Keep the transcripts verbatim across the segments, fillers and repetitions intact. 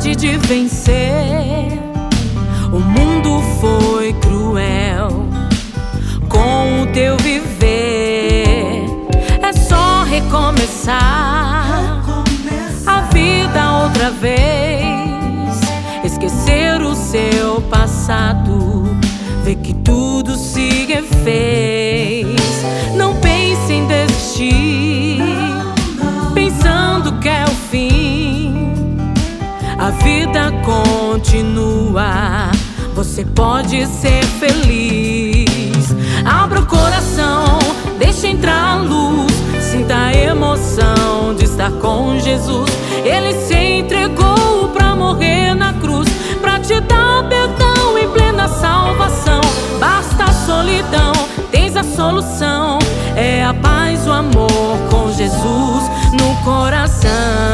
vontade de vencer. O mundo foi cruel com o teu viver. É só recomeçar a vida outra vez, esquecer o seu passado, ver que tudo se refez. Não pense em desistir, pensando que é o fim. A vida continua, você pode ser feliz. Abra o coração, deixe entrar a luz, sinta a emoção de estar com Jesus. Ele se entregou pra morrer na cruz, pra te dar perdão em plena salvação. Basta a solidão, tens a solução. É a paz, o amor com Jesus no coração.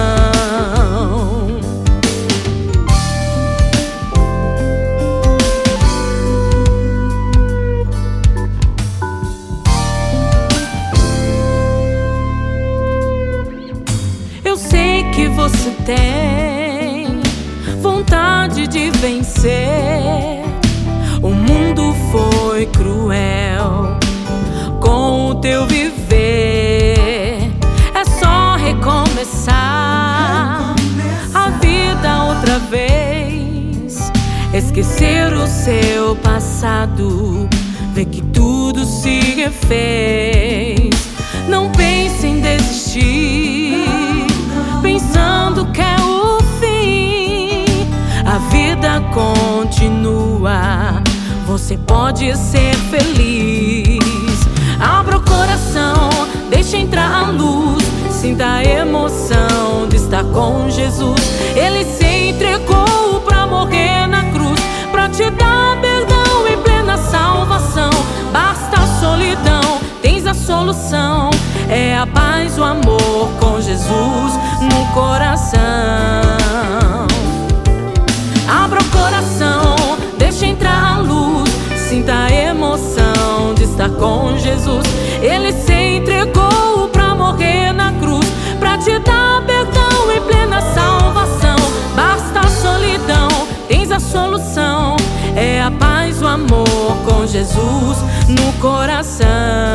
Eu sei que você tem vontade de vencer. O mundo foi cruel com o teu viver. É só recomeçar a vida outra vez, esquecer o seu passado, ver que tudo se refez. Não pense em desistir, pensando que é o fim. A vida continua, você pode ser feliz. Abra o coração, deixe entrar a luz, sinta a emoção de estar com Jesus. Ele se entregou pra morrer na cruz, pra te dar perdão em plena salvação. Basta a solidão, tens a solução. É a paz, o amor com Jesus no coração. Abra o coração, deixe entrar a luz, sinta a emoção de estar com Jesus. Ele se entregou pra morrer na cruz, pra te dar perdão em plena salvação. Basta a solidão, tens a solução. É a paz, o amor com Jesus no coração.